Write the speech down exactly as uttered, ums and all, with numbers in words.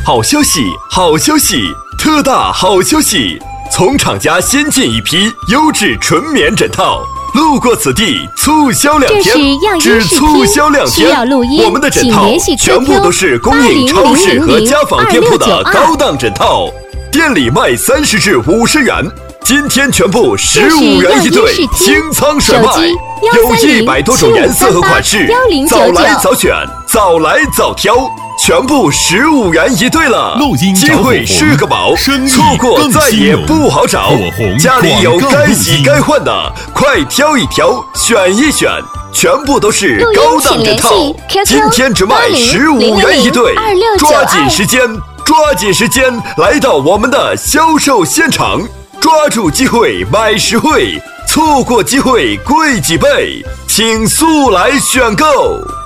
好消息，好消息，特大好消息！从厂家先进一批优质纯棉枕套，路过此地促销两天，只促销两天。我们的枕套全部都是供应超市和家纺店铺的高档枕套，店里卖三十至五十元，今天全部十五元一对，清仓甩卖，有一百多种颜色和款式，早来早选，早来早挑。全部十五元一对了，机会是个宝，错过再也不好找。家里有该洗该换的，快挑一挑，选一选，全部都是高档枕套，今天只卖十五元一对，抓紧时间，抓紧时间来到我们的销售现场，抓住机会买实惠，错过机会贵几倍，请速来选购。